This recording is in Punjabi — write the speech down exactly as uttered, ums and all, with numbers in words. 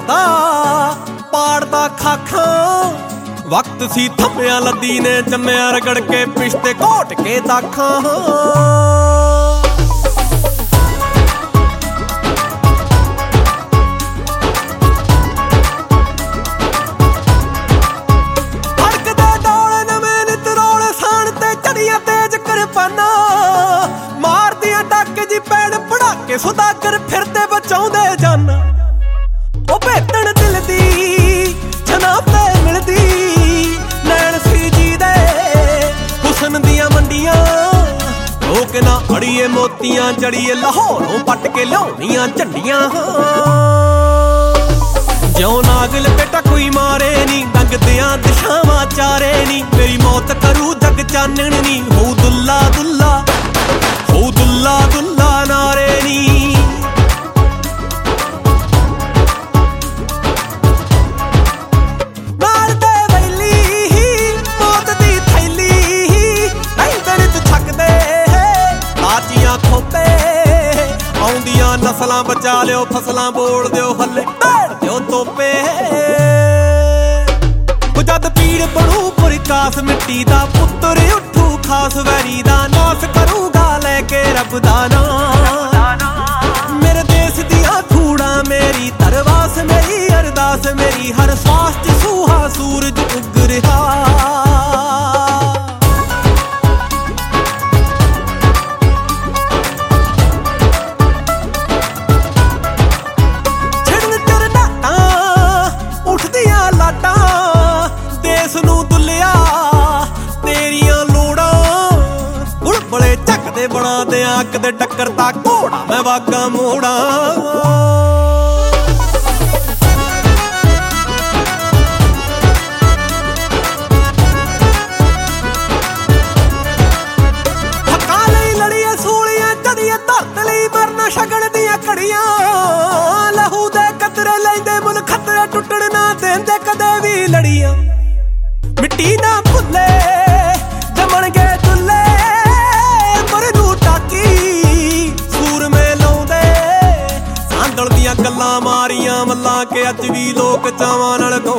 ਕਰਦਾ ਪਾੜਦਾ ਖਾਖਾਂ। ਵਕਤ ਸੀ ਥੰਮਿਆ ਲੱਦੀ ਨੇ ਜੰਮਿਆ ਰਗੜ ਕੇ ਪਿਸ਼ਤੇ ਘੋਟ ਕੇ ਦਾਖਾਂ। ਮਾਰਦੀਆਂ ਡੱਕ ਜੀ ਪੈਣ ਪੜਾਕੇ ਸੁਦਾਗਰ ਫਿਰਦੇ ਬਚਾਉਂਦੇ ਜਾਨ। ਉਹ ਭੇਟਣ ਦਿਲ ਦੀ ਜਨਾਬ ਤੇ ਮਿਲਦੀ ਨੈਣ ਸੀ ਜੀ ਦੇ ਹੁਸਨ ਦੀਆਂ ਮੰਡੀਆਂ। ਲੋਕ ਨਾ ਅੜੀਏ ਮੋਤੀਆਂ ਜੜੀਏ ਲਾਹੌਰੋਂ ਪੱਟ ਕੇ ਲਿਆਉਣੀਆਂ ਝੰਡੀਆਂ। ਜਿਉਂ ਨਾਗਲ ਬੇਟਾ ਕੋਈ ਮਾਰੇ ਨੀ ਡੰਗਦਿਆਂ ਦਿਸ਼ਾਵਾਂ ਚਾਰੇ ਨੀ। ਮੇਰੀ ਮੌਤ ਕਰੂ ਜਗ ਚਾਨਣ ਨੀ ਹੋ ਦੁੱਲਾ ਦੁੱਲਾ ਹੋ ਦੁੱਲਾ ਦੁੱਲਾ ਨਾਰੇ ਨੀ। ਨਾਲ ਦੇ ਵੈਲੀ ਮੌਤ ਦੀ ਥੈਲੀ ਰਹਿੰਦੇ ਨਿਤ ਛਕਦੇ ਲਾਚੀਆਂ ਖੋਪੇ। ਆਉਂਦੀਆਂ ਨਸਲਾਂ ਬਚਾ ਲਿਓ ਫਸਲਾਂ ਬੋਲ ਦਿਓ ਹੱਲੇ ਭੇੜ ਦਿਓ ਤੋਪੇ। ਜਦ ਪੀੜ ਬਣੂ ਪ੍ਰਕਾਸ਼ ਮਿੱਟੀ ਦਾ ਪੁੱਤਰ ਉੱਠੂ ਖਾਸ ਵੈਰੀ ਦਾ ਨਾਸ ਕਰੂਗਾ ਲੈ ਕੇ ਰੱਬ ਦਾ ਨਾਂ। ਮੇਰੇ ਦੇਸ਼ ਦੀਆਂ ਧੂੜਾਂ ਮੇਰੀ ਧਰਵਾਸ ਮੇਰੀ ਅਰਦਾਸ ਮੇਰੀ ਹਰ ਸਾਸ ਚ ਸੂਹਾ ਸੂਰਜ ਉੱਗ ਰਿਹਾ। ਬਣਾ ਦਿਆਂ ਕਦੇ ਟੱਕਰ ਤਾਂ ਘੋੜਾ ਮੈਂ ਵਾਗਾ ਮੋੜਾ। ਹੱਕਾਂ ਲਈ ਲੜੀਏ ਸੂਲੀਆਂ ਚੜੀਏ ਧਰਤ ਲਈ ਮਰਨ ਸ਼ਗਨ ਦੀਆਂ ਘੜੀਆਂ। ਲਹੂ ਦੇ ਕਤਰੇ ਲੈਂਦੇ ਮੁੱਲ ਖਤਰੇ ਟੁੱਟਣ ਨਾ ਦੇਂਦੇ ਕਦੇ ਵੀ ਲੜੀਆਂ। ਮਿੱਟੀ ਨਾ ਭੁੱਲੇ ਜਮਣ ਗਏ ਦੁੱਲੇ ਗੱਲਾਂ ਮਾਰੀਆਂ ਮੱਲਾਂ ਕੇ ਅੱਜ ਵੀ ਲੋਕ ਚਾਵਾਂ ਨਾਲ